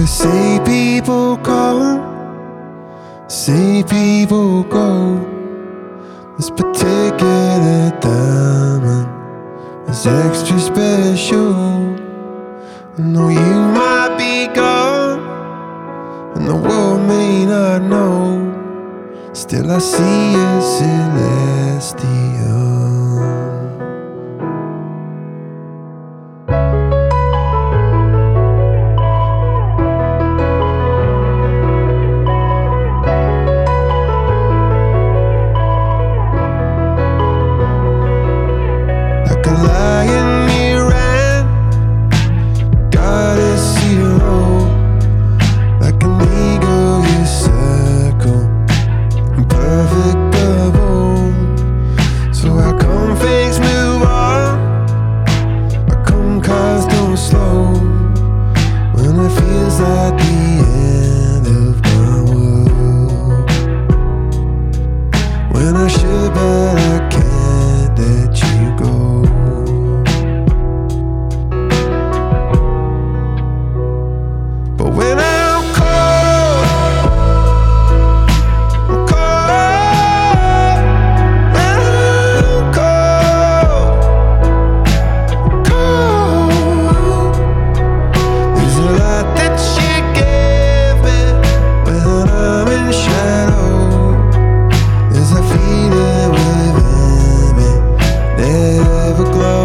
Say people come, say people go. This particular diamond is extra special. I know you might be gone, and the world may not know. Still I see you celestial. Like a lion you ran, goddess hero. Like an eagle you circle, perfect bubble. So how come things move on? How come cars don't slow when it feels like the end of my world? When I should, but I can't let you go. But when I'm cold, I'm cold. When I'm cold, cold. There's a lot that you give me when I'm in shadow. There's a feeling within me, never glow.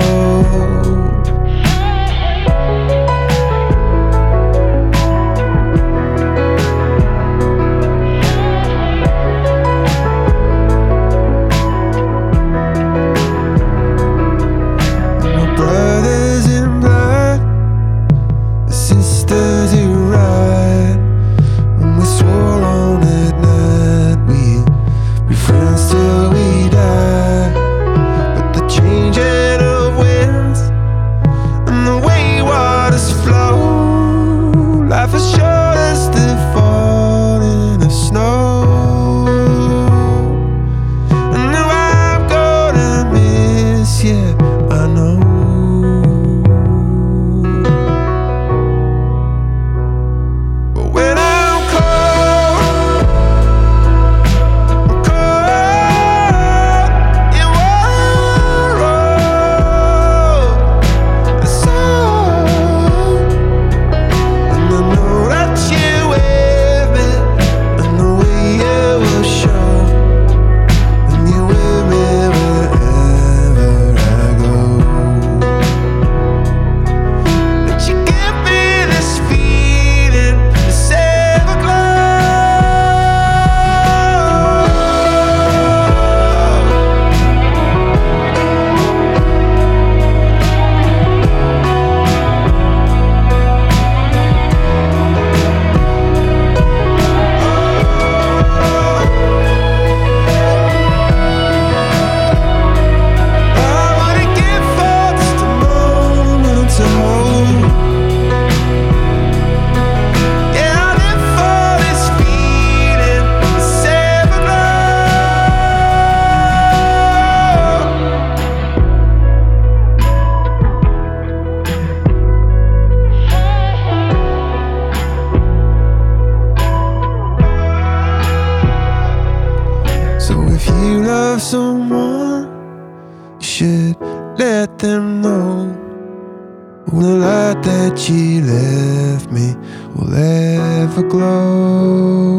My brothers in blood, sisters who ride. When we swore on that night we'd be friends till we die. But the changing of winds and the way waters flow, life has showed us the falling of snow. And now I'm gonna miss you, I know. But when I'm cold, I'm cold. You are all the soul. And I know that you with me, and the way you will show. And you're with me wherever I go. That you give me this feeling, this I wouldn't give for just a moment to hold. Yeah, I live for this feeling, this everglow. So if you love someone, you should let them know. Oh, the light that you left me will ever glow.